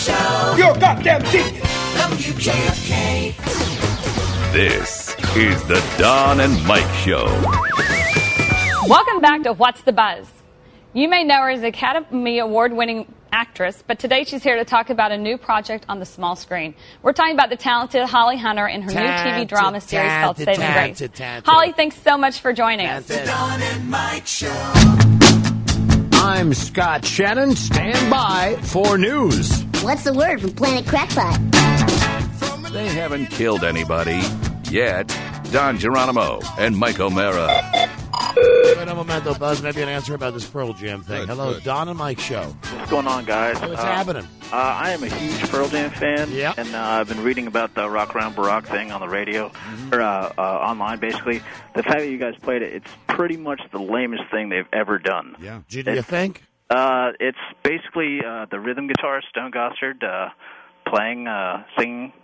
Show. You're a goddamn genius. WKFK. This is the Don and Mike Show. Welcome back to What's the Buzz? You may know her as Academy Award-winning actress, but today she's here to talk about a new project on the small screen. We're talking about the talented Holly Hunter and her new TV drama series called Saving Grace. Holly, thanks so much for joining us. The Don and Mike Show. I'm Scott Shannon. Stand by for news. What's the word from Planet Crackpot? They haven't killed anybody yet. Don Geronimo and Mike O'Mara. Wait a momento, Buzz. Maybe an answer about this Pearl Jam thing. Hello, good. Don and Mike Show. What's going on, guys? What's happening? I am a huge Pearl Jam fan, Yep. and I've been reading about the Rock Around Barack thing on the radio, or online, basically. The fact that you guys played it, it's pretty much the lamest thing they've ever done. Yeah. Did you think? It's basically the rhythm guitarist, Stone Gossard, playing, singing.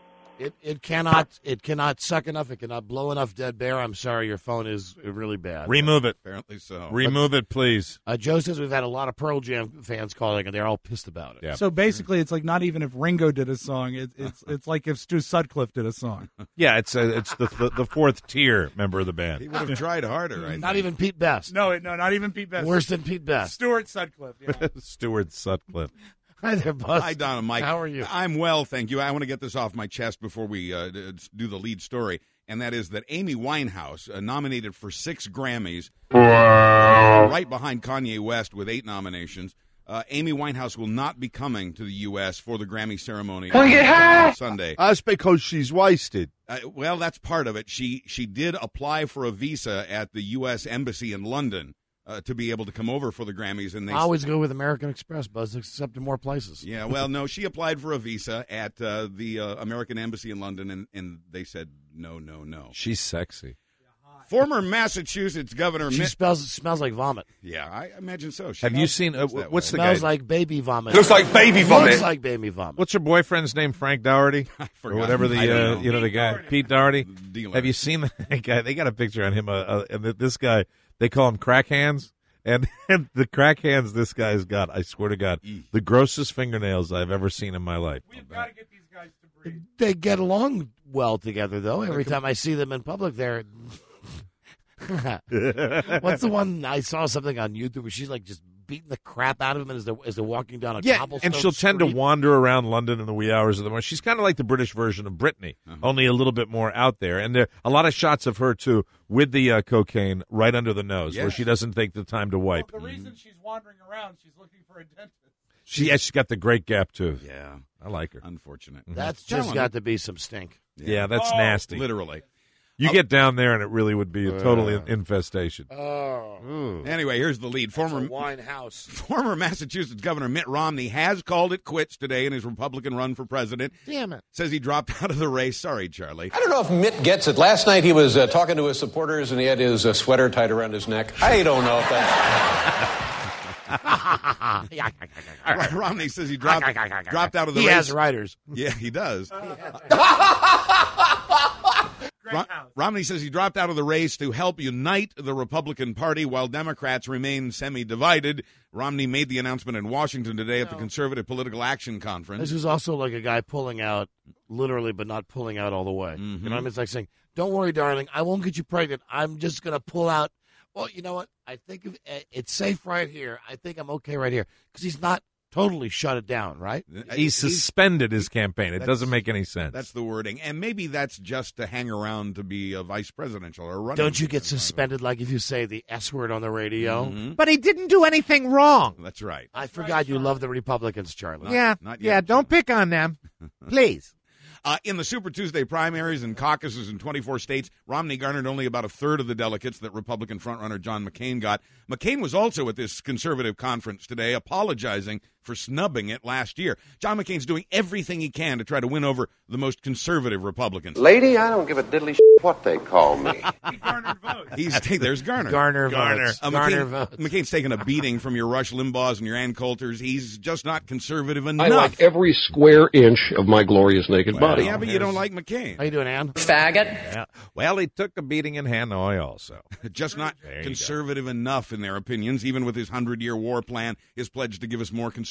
It cannot suck enough. It cannot blow enough dead bear. I'm sorry, your phone is really bad. Remove it. Apparently so. Remove it, please. Joe says we've had a lot of Pearl Jam fans calling, and they're all pissed about it. Yeah. So basically, it's like not even if Ringo did a song. It's like if Stu Sutcliffe did a song. Yeah, it's the fourth tier member of the band. He would have tried harder, I think. Not even Pete Best. No, not even Pete Best. Worse than Pete Best. Stuart Sutcliffe. Yeah. Stuart Sutcliffe. Hi there, Buzz. Hi, Don and Mike. How are you? I'm well, thank you. I want to get this off my chest before we do the lead story, and that is that Amy Winehouse, nominated for 6 Grammys, right behind Kanye West with 8 nominations. Amy Winehouse will not be coming to the U.S. for the Grammy ceremony on Sunday. That's because she's wasted. Well, that's part of it. She did apply for a visa at the U.S. Embassy in London to be able to come over for the Grammys, and they I always go with American Express, Buzz, except in more places. Yeah, well, no, she applied for a visa at the American Embassy in London, and they said no. She's sexy. Former Massachusetts Governor She Mitt. smells like vomit. Yeah, I imagine so. She Have you does- seen looks that what's way. the Smells guy? like baby vomit. Looks like baby vomit. Looks like baby vomit. What's her boyfriend's name? Frank Doherty, or forgot. whatever the I don't know. the guy Pete Doherty. Dealer. Have you seen that guy? They got a picture on him. And this guy, they call him crack hands. And the crack hands this guy's got, I swear to God, the grossest fingernails I've ever seen in my life. We've got to get these guys to breathe. They get along well together, though. Every time I see them in public, they're. What's the one I saw something on YouTube where she's like just beating the crap out of him as they're walking down a cobblestone and she'll tend to street? wander around London in the wee hours of the morning. She's kind of like the British version of Britney, only a little bit more out there. And there are a lot of shots of her, too, with the cocaine right under the nose, where Yes. she doesn't take the time to wipe. Well, the reason she's wandering around, she's looking for a dentist. She's got the great gap, too. Yeah, I like her. unfortunate. That's Telling just got to be some stink. Yeah, that's nasty. Literally. You get down there, and it really would be a total infestation. Anyway, here's the lead. Former Wine house. Former Massachusetts Governor Mitt Romney has called it quits today in his Republican run for president. Damn it. Says he dropped out of the race. Sorry, Charlie. I don't know if Mitt gets it. Last night he was talking to his supporters and he had his sweater tied around his neck. I don't know if that's... Romney says he dropped out of the He race. has writers. Yeah, he does. Romney says he dropped out of the race to help unite the Republican Party while Democrats remain semi-divided. Romney made the announcement in Washington today at the Conservative Political Action Conference. This is also like a guy pulling out, literally, but not pulling out all the way. You know what I mean? It's like saying, don't worry, darling, I won't get you pregnant. I'm just going to pull out. Well, you know what? I think it's safe right here. I think I'm okay right here. Because he's not totally shut it down, right? He suspended his campaign. It doesn't make any sense. That's the wording. And maybe that's just to hang around to be a vice presidential or running. Don't you get suspended like if you say the S word on the radio? But he didn't do anything wrong. That's right. I forgot you love the Republicans, Charlie. Not yet. Don't pick on them, please. In the Super Tuesday primaries and caucuses in 24 states, Romney garnered only about a third of the delegates that Republican frontrunner John McCain got. McCain was also at this conservative conference today, apologizing for snubbing it last year. John McCain's doing everything he can to try to win over the most conservative Republicans. Lady, I don't give a diddly what they call me. He garnered votes. There's Garner. Garner votes. Garner votes. McCain's taken a beating from your Rush Limbaughs and your Ann Coulters. He's just not conservative enough. I like every square inch of my glorious naked body. Yeah, but you don't like McCain. How you doing, Ann? Faggot. Yeah. Well, he took a beating in Hanoi also. Just not conservative enough in their opinions, even with his 100-year war plan, his pledge to give us more conservative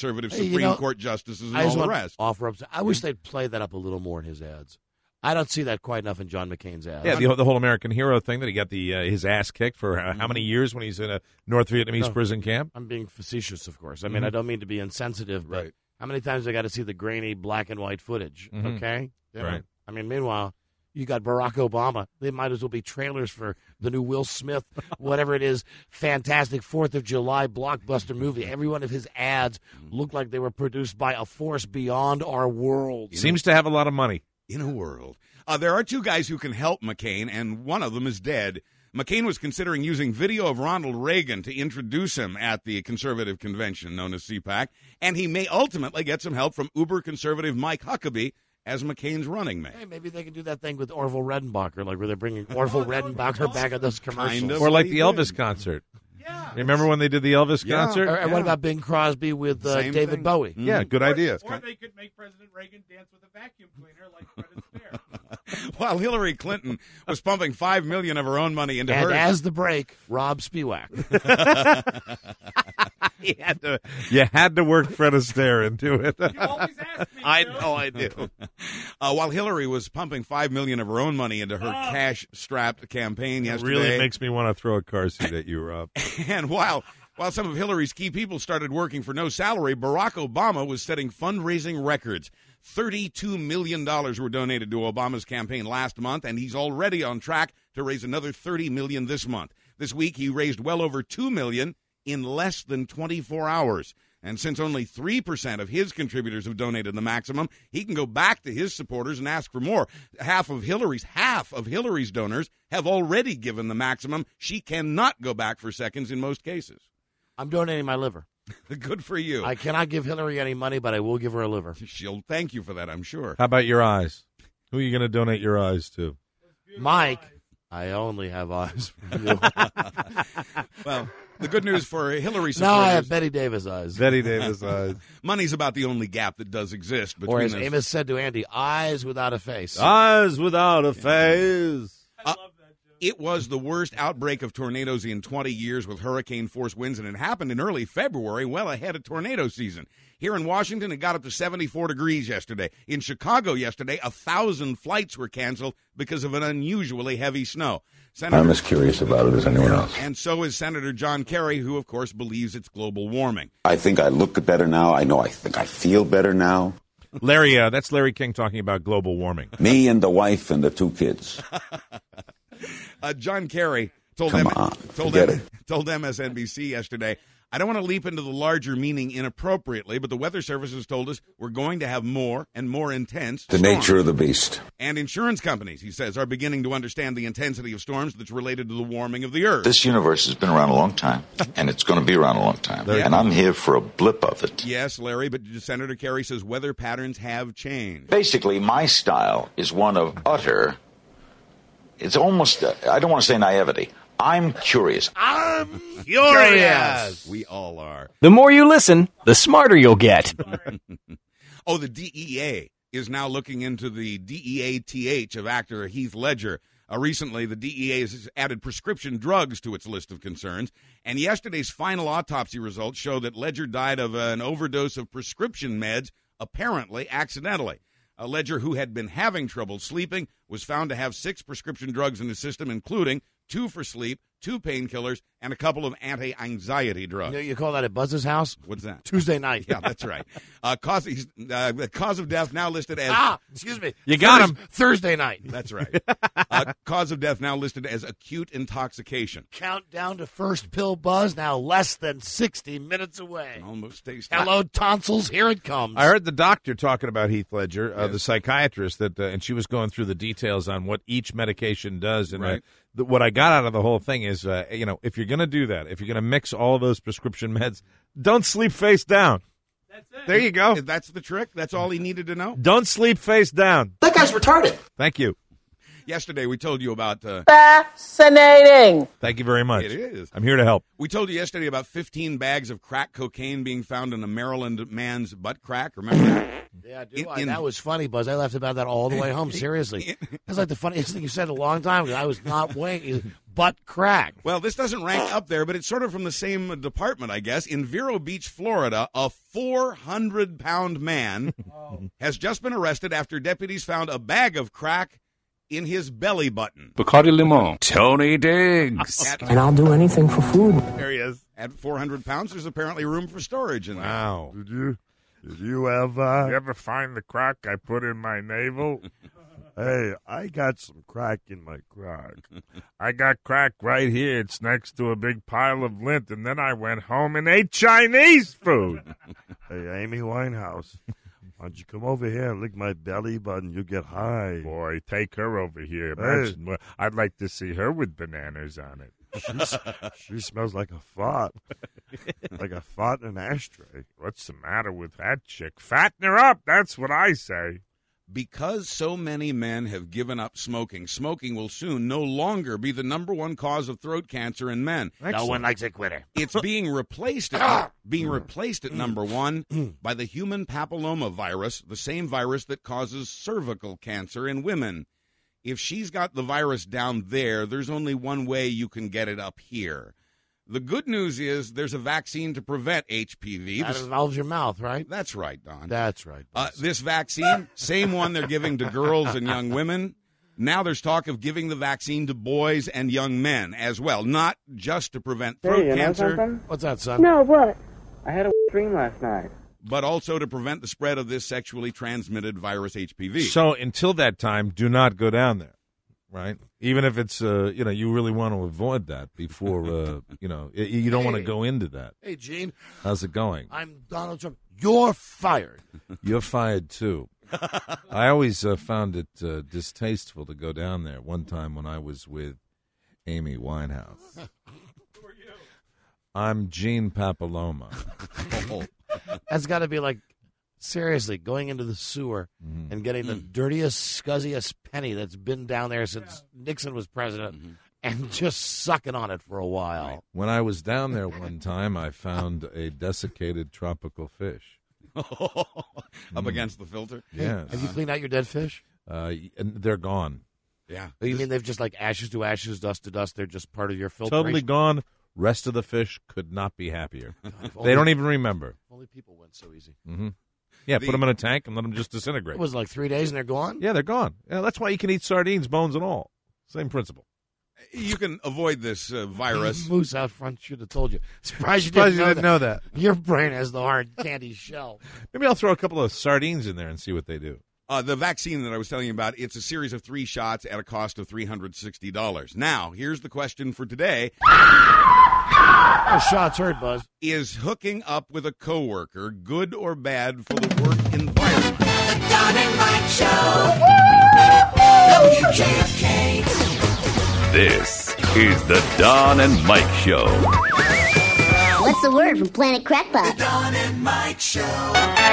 conservative Hey, Supreme Court justices and all the rest. Offer up. I wish they'd play that up a little more in his ads. I don't see that quite enough in John McCain's ads. Yeah, the whole American hero thing that he got his ass kicked for how many years when he's in a North Vietnamese prison camp? I'm being facetious, of course. I mean, I don't mean to be insensitive, but how many times I got to see the grainy black and white footage, okay? Yeah. Right. I mean, meanwhile, you got Barack Obama. They might as well be trailers for the new Will Smith, whatever it is, fantastic 4th of July blockbuster movie. Every one of his ads looked like they were produced by a force beyond our world. Seems to have a lot of money. In a world. There are two guys who can help McCain, and one of them is dead. McCain was considering using video of Ronald Reagan to introduce him at the conservative convention known as CPAC, and he may ultimately get some help from uber-conservative Mike Huckabee as McCain's running mate. Hey, maybe they can do that thing with Orville Redenbacher, like where they're bringing Orville Redenbacher back at those commercials. Kind of or like the Elvis concert. Yeah. Remember when they did the Elvis concert? And what about Bing Crosby with David Bowie? Yeah, good idea. Or they could make President Reagan dance with a vacuum cleaner like Fred Astaire. While Hillary Clinton was pumping $5 million of her own money into And her. as the break, Rob Spiewak. You had to work Fred Astaire into it. You always ask me, I Bill. know I do. While Hillary was pumping $5 million of her own money into her cash-strapped campaign It yesterday. really makes me want to throw a car seat at you, Rob. And while some of Hillary's key people started working for no salary, Barack Obama was setting fundraising records. $32 million were donated to Obama's campaign last month, and he's already on track to raise another $30 million this month. This week, he raised well over $2 million in less than 24 hours. And since only 3% of his contributors have donated the maximum, he can go back to his supporters and ask for more. Half of Hillary's donors have already given the maximum. She cannot go back for seconds in most cases. I'm donating my liver. Good for you. I cannot give Hillary any money, but I will give her a liver. She'll thank you for that, I'm sure. How about your eyes? Who are you going to donate your eyes to? Mike, I only have eyes for you. Well, the good news for Hillary supporters. No, I have Betty Davis eyes. Betty Davis eyes. Money's about the only gap that does exist between Or as us. Amos said to Andy, eyes without a face. Eyes without a face. I love that joke. It was the worst outbreak of tornadoes in 20 years with hurricane-force winds, and it happened in early February, well ahead of tornado season. Here in Washington, it got up to 74 degrees yesterday. In Chicago yesterday, 1,000 flights were canceled because of an unusually heavy snow. I'm as curious about it as anyone else. And so is Senator John Kerry, who, of course, believes it's global warming. I think I look better now. I think I feel better now. Larry, that's Larry King talking about global warming. Me and the wife and the 2 kids. John Kerry told MSNBC yesterday, I don't want to leap into the larger meaning inappropriately, but the Weather Service has told us we're going to have more and more intense The storms. nature of the beast. And insurance companies, he says, are beginning to understand the intensity of storms that's related to the warming of the earth. This universe has been around a long time, and it's going to be around a long time. And I'm here for a blip of it. Yes, Larry, but Senator Kerry says weather patterns have changed. Basically, my style is one of utter, it's almost, I don't want to say naivety. I'm curious. I'm curious. We all are. The more you listen, the smarter you'll get. Oh, the DEA is now looking into the DEATH of actor Heath Ledger. Recently, the DEA has added prescription drugs to its list of concerns, and yesterday's final autopsy results show that Ledger died of an overdose of prescription meds, apparently accidentally. Ledger, who had been having trouble sleeping, was found to have 6 prescription drugs in his system, including 2 for sleep, 2 painkillers, and a couple of anti-anxiety drugs. You call that at Buzz's house? What's that? Tuesday night. Yeah, that's right. The cause of death now listed as... excuse me. You got him. Thursday night. That's right. Cause of death now listed as acute intoxication. Countdown to first pill buzz, now less than 60 minutes away. Almost tasty. Hello, tonsils. Here it comes. I heard the doctor talking about Heath Ledger, the psychiatrist, that, and she was going through the details on what each medication does. And right. What I got out of the whole thing is, if you're going to do that, if you're going to mix all those prescription meds, don't sleep face down. That's it. There you go. That's the trick? That's all he needed to know? Don't sleep face down. That guy's retarded. Thank you. Yesterday, we told you about... Fascinating. Thank you very much. It is. I'm here to help. We told you yesterday about 15 bags of crack cocaine being found in a Maryland man's butt crack. Remember that? Yeah, that was funny, Buzz. I laughed about that all the way home. Seriously. That's like the funniest thing you said a long time ago. I was not waiting. Butt crack. Well, this doesn't rank up there, but it's sort of from the same department, I guess. In Vero Beach, Florida, a 400-pound man has just been arrested after deputies found a bag of crack in his belly button. Bacardi Limon. Tony Diggs. And I'll do anything for food. There he is. At 400 pounds, there's apparently room for storage in there. Wow. Did you ever find the crack I put in my navel? Hey, I got some crack in my crack. I got crack right here. It's next to a big pile of lint, and then I went home and ate Chinese food. Hey, Amy Winehouse, why don't you come over here and lick my belly button? You get high. Boy, take her over here. Imagine, I'd like to see her with bananas on it. She smells like a fart. Like a fart in an ashtray. What's the matter with that chick? Fatten her up, that's what I say. Because so many men have given up smoking, smoking will soon no longer be the number one cause of throat cancer in men. No one likes a quitter. It's being replaced at number one by the human papilloma virus, the same virus that causes cervical cancer in women. If she's got the virus down there, there's only one way you can get it up here. The good news is there's a vaccine to prevent HPV. That involves your mouth, right? That's right, Don. That's right. This vaccine, same one they're giving to girls and young women. Now there's talk of giving the vaccine to boys and young men as well, not just to prevent throat cancer. What's that, son? No, what? I had a dream last night. But also to prevent the spread of this sexually transmitted virus HPV. So until that time, do not go down there, right? Even if it's, you really want to avoid that before, you don't want to go into that. Hey, Gene. How's it going? I'm Donald Trump. You're fired. You're fired, too. I always found it distasteful to go down there. One time when I was with Amy Winehouse. Who are you? I'm Gene Papilloma. That's got to be like, seriously, going into the sewer and getting the dirtiest, scuzziest penny that's been down there since Nixon was president and just sucking on it for a while. Right. When I was down there one time, I found a desiccated tropical fish. Up against the filter? Yeah. Have you cleaned out your dead fish? And they're gone. Yeah. You mean they've just like ashes to ashes, dust to dust? They're just part of your filter? Totally gone. Rest of the fish could not be happier. They don't even remember. If only people went so easy. Mm-hmm. Yeah, put them in a tank and let them just disintegrate. It was like 3 days and they're gone? Yeah, they're gone. Yeah, that's why you can eat sardines, bones and all. Same principle. You can avoid this virus. Moose out front should have told you. Surprised you didn't know that. Your brain has the hard candy shell. Maybe I'll throw a couple of sardines in there and see what they do. The vaccine that I was telling you about, it's a series of 3 shots at a cost of $360. Now, here's the question for today. Oh, shots heard, Buzz. Is hooking up with a coworker good or bad for the work environment? The Don and Mike Show. WJFK. This is the Don and Mike Show. What's the word from Planet Crackpot? The Don and Mike Show.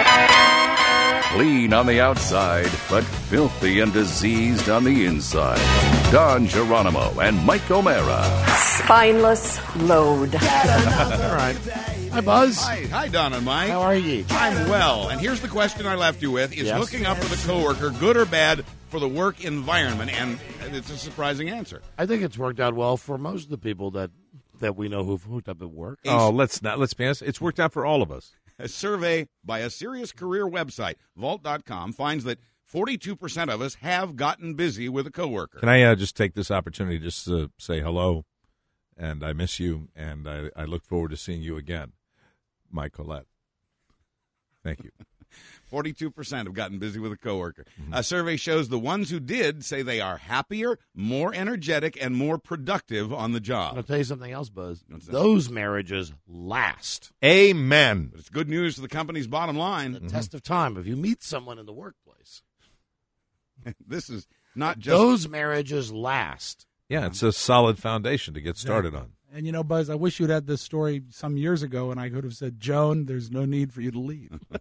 Clean on the outside, but filthy and diseased on the inside. Don Geronimo and Mike O'Mara. Spineless load. All right. Hi, Buzz. Hi, Don and Mike. How are you? I'm well. And here's the question I left you with. Is hooking up with a coworker good or bad for the work environment? And it's a surprising answer. I think it's worked out well for most of the people that we know who've hooked up at work. Oh, let's be honest. It's worked out for all of us. A survey by a serious career website, Vault.com, finds that 42% of us have gotten busy with a coworker. Can I just take this opportunity just to say hello, and I miss you, and I look forward to seeing you again, Mike Collette. Thank you. 42% have gotten busy with a coworker. A survey shows the ones who did say they are happier, more energetic, and more productive on the job. I'll tell you something else, Buzz. Those marriages last. Amen. But it's good news to the company's bottom line. The test of time. If you meet someone in the workplace, this is not just... Those marriages last. Yeah, it's a solid foundation to get started on. And, Buzz, I wish you'd had this story some years ago, and I could have said, Joan, there's no need for you to leave.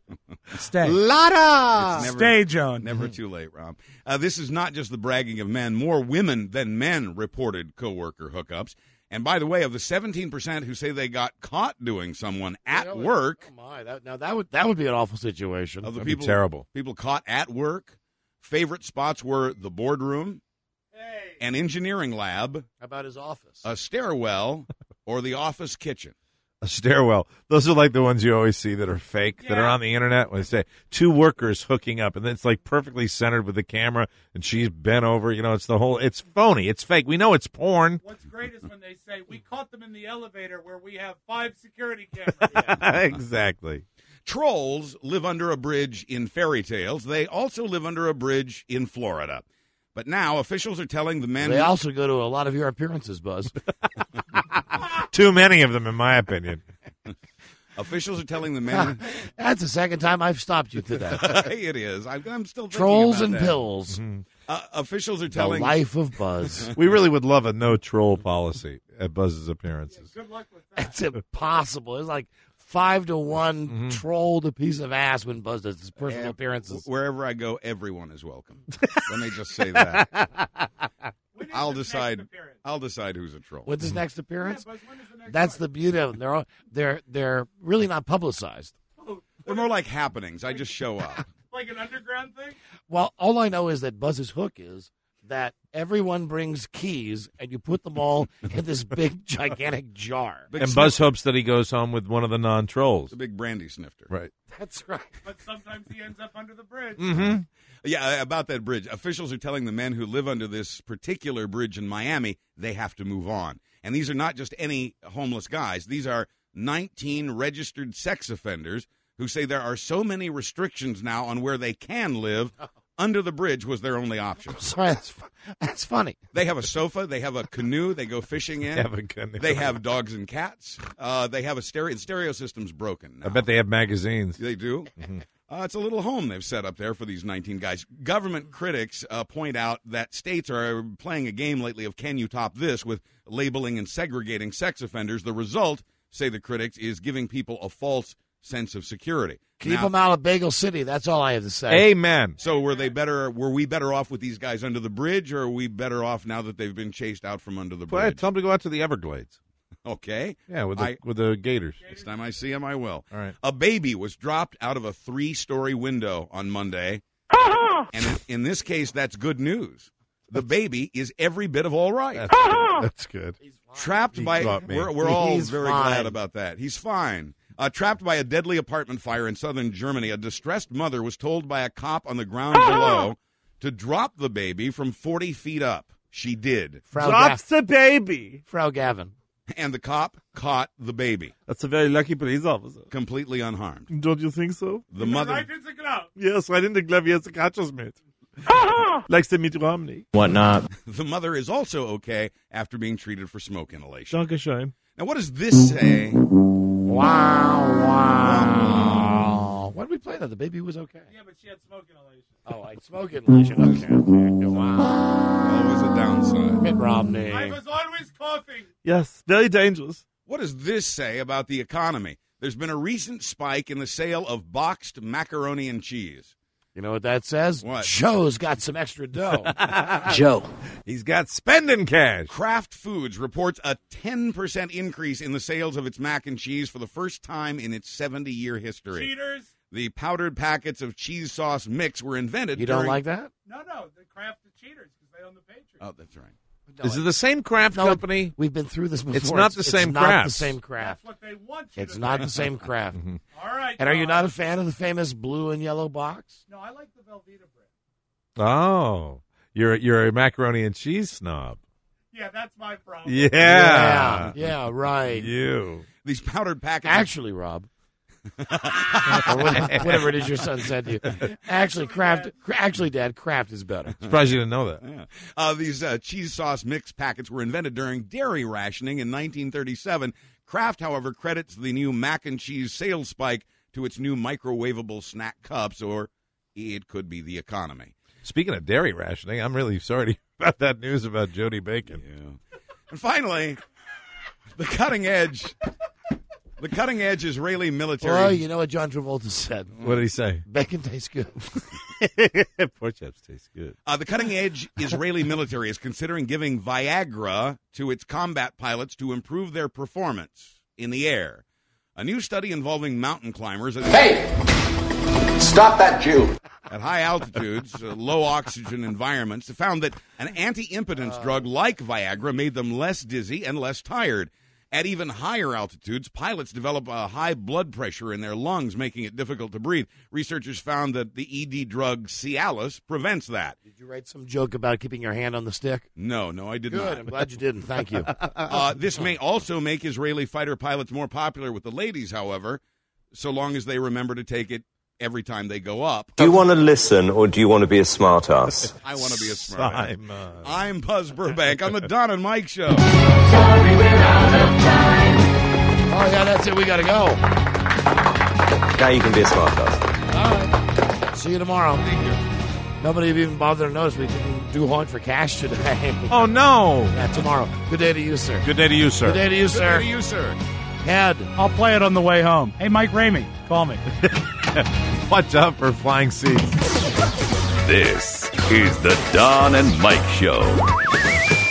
Stay. Lotta! It's never, Stay, Joan. Never too late, Rob. This is not just the bragging of men. More women than men reported coworker hookups. And by the way, of the 17% who say they got caught doing someone at work, Oh my! That would be an awful situation. of the That'd be people terrible. people caught at work, favorite spots were the boardroom, an engineering lab, How about his office? a stairwell, or the office kitchen. A stairwell. Those are like the ones you always see that are fake, that are on the internet. When they say two workers hooking up, and then it's like perfectly centered with the camera, and she's bent over. You know, it's phony. It's fake. We know it's porn. What's great is when they say, we caught them in the elevator where we have 5 security cameras. Exactly. Trolls live under a bridge in fairy tales. They also live under a bridge in Florida. But now officials are telling the men... They also go to a lot of your appearances, Buzz. Too many of them, in my opinion. Officials are telling the men... That's the second time I've stopped you today. It is. I'm still thinking Trolls about and that. pills. Officials are The telling... life of Buzz. We really would love a no troll policy at Buzz's appearances. Good luck with that. It's impossible. It's like 5-to-1 troll to piece of ass when Buzz does his personal appearances. Wherever I go, everyone is welcome. Let me just say that. I'll decide who's a troll. When's his next appearance? Buzz, when is the next That's one? the beauty of them. They're really not publicized. They're more like happenings. I just show up. Like an underground thing? Well, all I know is that Buzz's hook is that everyone brings keys and you put them all in this big, gigantic jar. And Buzz hopes that he goes home with one of the non-trolls. The big brandy snifter. Right. That's right. But sometimes he ends up under the bridge. Mm-hmm. Yeah, about that bridge. Officials are telling the men who live under this particular bridge in Miami they have to move on. And these are not just any homeless guys. These are 19 registered sex offenders who say there are so many restrictions now on where they can live. Under the bridge was their only option. Sorry, that's funny. They have a sofa. They have a canoe. They go fishing in. Have a canoe. They have dogs and cats. They have a stereo. The stereo system's broken now. I bet they have magazines. They do. It's a little home they've set up there for these 19 guys. Government critics point out that states are playing a game lately of can you top this with labeling and segregating sex offenders. The result, say the critics, is giving people a false sense of security. Keep them out of Bagel City. That's all I have to say. Amen. So were we better off with these guys under the bridge, or are we better off now that they've been chased out from under the Well, bridge? tell them to go out to the Everglades. Okay. Yeah, with the gators. Next time I see him, I will. All right. A baby was dropped out of a 3-story window on Monday. And in this case, that's good news. The baby is every bit of all right. That's good. Trapped by... got me. We're all He's very fine. glad about that. He's fine. Trapped by a deadly apartment fire in southern Germany, a distressed mother was told by a cop on the ground below to drop the baby from 40 feet up. She did. the baby. Frau Gavin. And the cop caught the baby, That's a very lucky police officer. completely unharmed. Don't you think so? The mother... Yes, right in the glove. Yes, the catcher's mitt. Likes to meet Romney. Whatnot. The mother is also okay after being treated for smoke inhalation. Dankeschön. Now, what does this say? Wow. When did we play that? The baby was okay. Yeah, but she had smoke inhalation. Oh, I smoke inhalation. Okay. Wow. Always a downside. Mitt Romney. I was always coughing. Yes, very dangerous. What does this say about the economy? There's been a recent spike in the sale of boxed macaroni and cheese. You know what that says? What? Joe's got some extra dough. Joe. He's got spending cash. Kraft Foods reports a 10% increase in the sales of its mac and cheese for the first time in its 70-year history. Cheaters. The powdered packets of cheese sauce mix were invented You don't during... like that? No, the Kraft the cheaters because they own the Patriots. Oh, that's right. No, Is it the same Kraft No, company? We've been through this before. It's not the same It's not Kraft. the same Kraft. That's what they want you It's to not think. the same Kraft. All right. And are you John. not a fan of the famous blue and yellow box? No, I like the Velveeta bread. Oh, you're a macaroni and cheese snob. Yeah, that's my problem. Yeah. Yeah, right. You. These powdered packets... Actually, Rob. Or whatever it is your son said to you. Actually, Dad, Kraft is better. Surprised you didn't know that. Yeah. These cheese sauce mix packets were invented during dairy rationing in 1937. Kraft, however, credits the new mac and cheese sales spike to its new microwavable snack cups, or it could be the economy. Speaking of dairy rationing, I'm really sorry to hear about that news about Jody Bacon. Yeah. And finally, the cutting edge The cutting-edge Israeli military... Well, you know what John Travolta said? What did he say? Bacon tastes good. Pork chops taste good. The cutting-edge Israeli military is considering giving Viagra to its combat pilots to improve their performance in the air. A new study involving mountain climbers... Hey! Stop that Jew! At high altitudes, low oxygen environments, found that an anti-impotence drug like Viagra made them less dizzy and less tired. At even higher altitudes, pilots develop a high blood pressure in their lungs, making it difficult to breathe. Researchers found that the ED drug Cialis prevents that. Did you write some joke about keeping your hand on the stick? No, I did not. Good, I'm glad you didn't. Thank you. This may also make Israeli fighter pilots more popular with the ladies, however, so long as they remember to take it every time they go up. Do you want to listen or do you want to be a smartass? I want to be a smartass. I'm Buzz Burbank on the Don and Mike Show. Oh, yeah, that's it. We got to go. Now you can be a smartass. All right. See you tomorrow. Thank you. Nobody even bothered to notice we didn't do Haunt for Cash today. Oh, no. Yeah, tomorrow. Good day to you, sir. Good day to you, sir. Good day to you, sir. Good day to you, sir. Head. I'll play it on the way home. Hey, Mike Ramey, call me. Watch out for flying seats. This is the Don and Mike Show.